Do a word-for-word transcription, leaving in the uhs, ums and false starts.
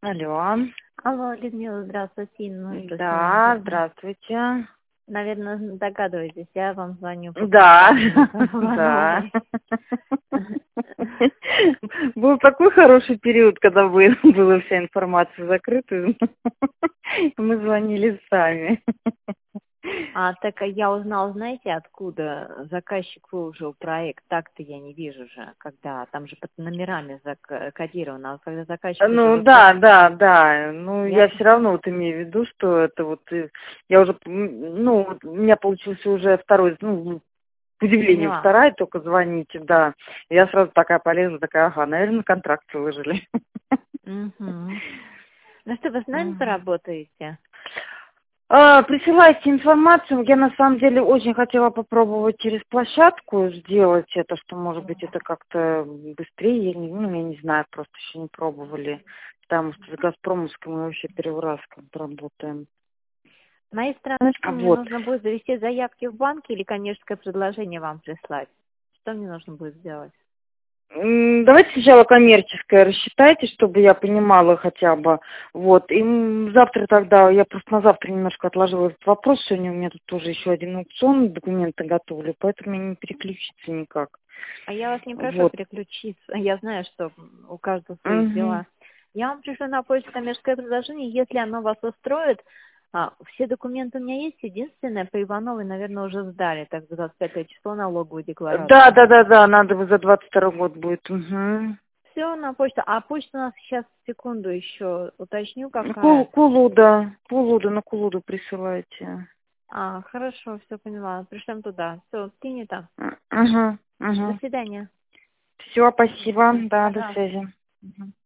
Алло. Алло, Людмила, здравствуйте. Ну, что с вами Да, говорить? здравствуйте. Наверное, догадываетесь, я вам звоню по Да, компании да. Ивановой. Был такой хороший период, когда вы- была вся информация закрыта. Мы звонили сами. А так а я узнала, знаете, откуда заказчик выложил проект. Так-то я не вижу же, когда там же под номерами закодировано. А вот когда заказчик уже Ну выбрал, да, да, да. Ну я... я все равно вот имею в виду, что это вот э, я уже, м, ну вот у меня получился уже второй, ну к удивлению Поняла. вторая только звоните, да. Я сразу такая полезла, такая, ага, наверное, контракт выложили. Угу. Ну что, вы с нами поработаете? А, присылайте информацию. Я на самом деле очень хотела попробовать через площадку сделать это, что может быть это как-то быстрее, я не, ну, я не знаю, просто еще не пробовали. Потому что с Газпромовской мы вообще первый раз как бы работаем. С моей стороны, что мне Вот. нужно будет завести заявки в банке или коммерческое предложение вам прислать? Что мне нужно будет сделать? М, Давайте сначала коммерческое рассчитайте, чтобы я понимала хотя бы. Вот. И м, завтра тогда, я просто на завтра немножко отложила этот вопрос. Сегодня у меня тут тоже еще один аукцион, документы готовлю, поэтому я не переключиться никак. А я вас не прошу Вот. переключиться. Я знаю, что у каждого свои Мгм. дела. Я вам пришлю на почту коммерческое предложение. Если оно вас устроит, а, все документы у меня есть. Единственное, по Ивановой, наверное, уже сдали. Так, за двадцать пятое число налоговую Да, декларацию. да, да, да, надо бы за двадцать второй год будет. Угу. Все на почту. А почта у нас сейчас, секунду еще уточню, Кул, какая. кулуда, кулуда, на кулуду присылайте. А, хорошо, все поняла. Пришлем туда. Все, принято. Угу, До угу. свидания. Все, спасибо, Мгм. да, до Пожалуйста. связи. Мгм.